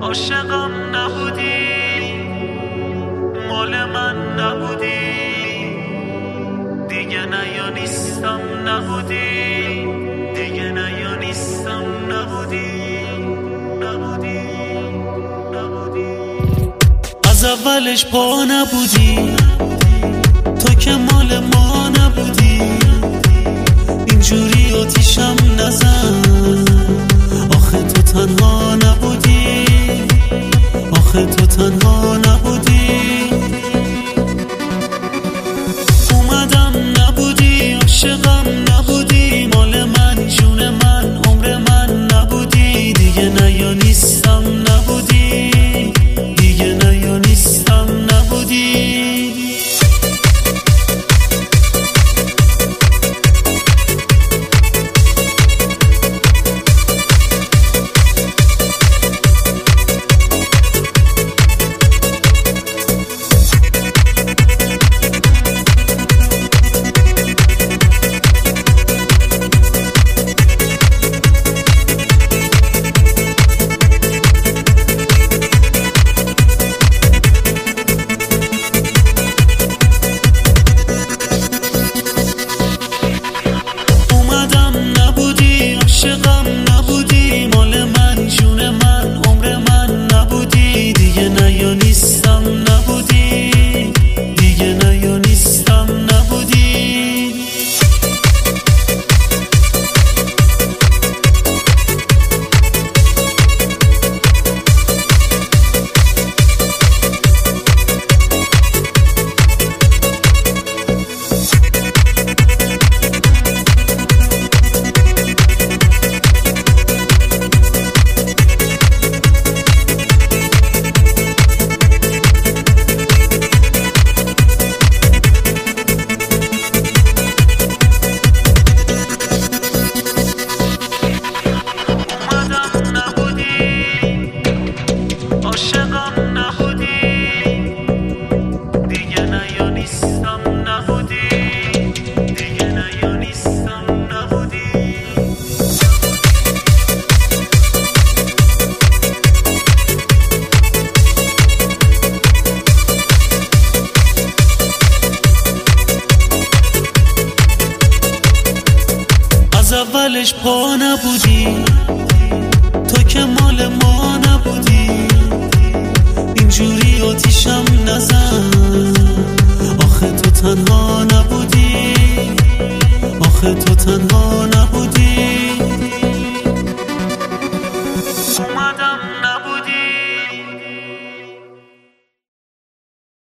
عاشقم نبودی، مال من نبودی، دیگه نه یا نیستم نبودی، دیگه نه یا نیستم نبودی، نبودی، نبودی. از اولش پا نبودی، تو که مال ما نبودی، اینجوری آتیشم نزن، آخه تو تنها نبودی، آخه تو تنها نبودی. اومدم نبودی، عاشقم نبودی، مال من، جون من، عمر من نبودی، دیگه نه یا نیستم نبودی، دیگه نه یا نیستم نبودی. عاشقم نبودی، مال من، جون من، عمر من نبودی، دیگه نه یا نیستم نبودی، دیگه نه یا نیستم نبودی. از اولش پا نبودی، تو که مال ما نبودی، اینجوری آتیشم نزن، آخه تو تنها نبودی، آخه تو تنها نبودی.